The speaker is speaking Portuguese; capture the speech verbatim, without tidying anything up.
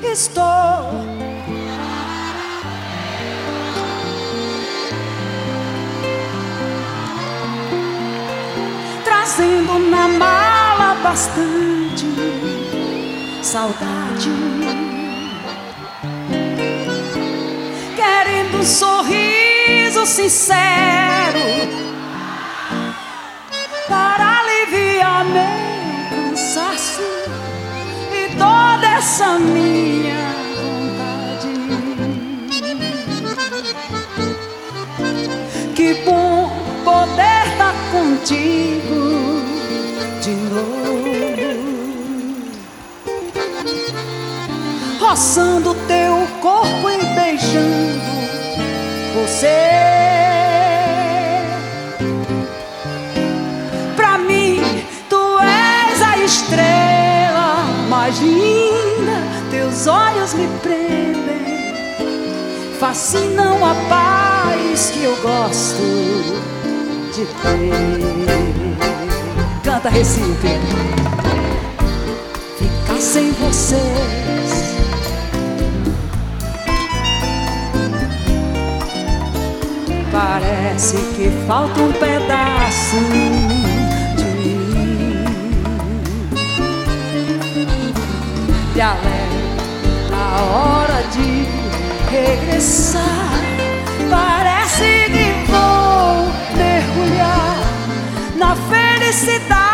estou. Trazendo na mala bastante saudade, querendo um sorriso sincero para aliviar meu cansaço e toda essa minha vontade. Que bom poder estar contigo de novo, roçando teu corpo e beijando você. Pra mim tu és a estrela mais linda, teus olhos me prendem, fascinam a paz que eu gosto de ter. Canta, Recife. Ficar sem vocês parece que falta um pedaço de mim. Me alegro na hora de regressar, parece que vou mergulhar na felicidade